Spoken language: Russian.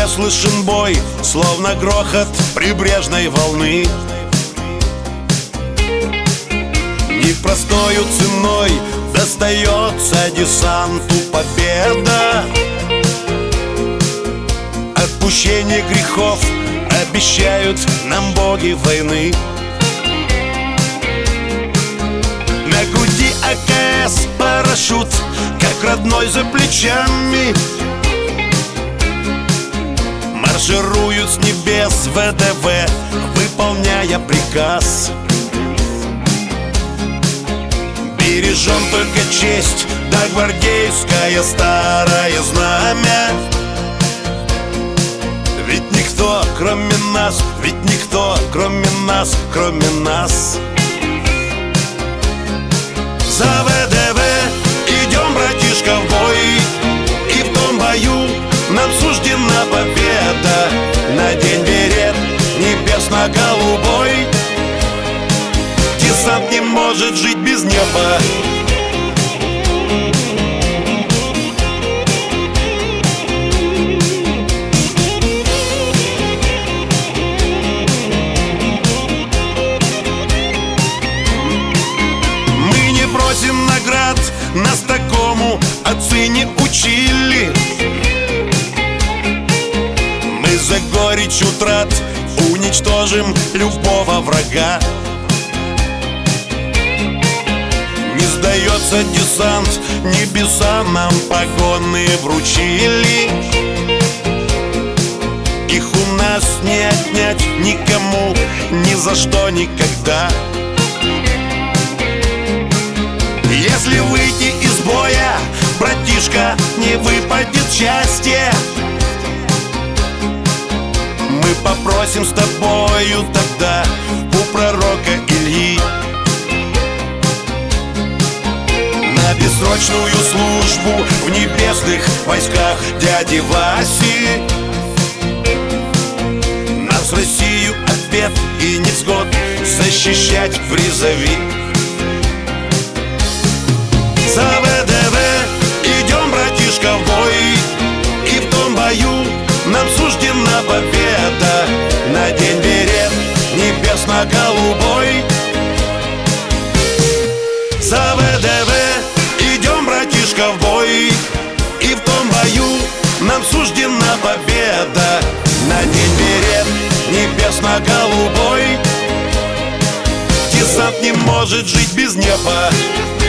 Мне слышен бой, словно грохот прибрежной волны. Непростою ценой достается десанту победа. Отпущение грехов обещают нам боги войны. На груди АКС парашют, как родной за плечами. Маршируют с небес ВДВ, выполняя приказ. Бережем только честь, да гвардейское старое знамя. Ведь никто, кроме нас, ведь никто, кроме нас, кроме нас. За ВДВ идем, братишка, в бой, и в том бою нам суждена победа. Надень берет небесно-голубой. Десант не может жить без неба. Мы не просим наград, нас такому отцы не учили. Мы за горечь утрат уничтожим любого врага. Не сдается десант, небеса нам погоны вручили. Их у нас не отнять никому, ни за что, никогда. Если выйти из боя, братишка, не выпадет счастье. Мы попросим с тобою тогда у пророка Ильи на бессрочную службу в небесных войсках дяди Васи. Нас Россию от бед и невзгод защищать призови. За ВДВ идем, братишка, в бой, и в том бою нам суждена победа. Надень берет небесно-голубой. За ВДВ идем, братишка, в бой, и в том бою нам суждена победа. Надень берет небесно-голубой. Десант не может жить без неба.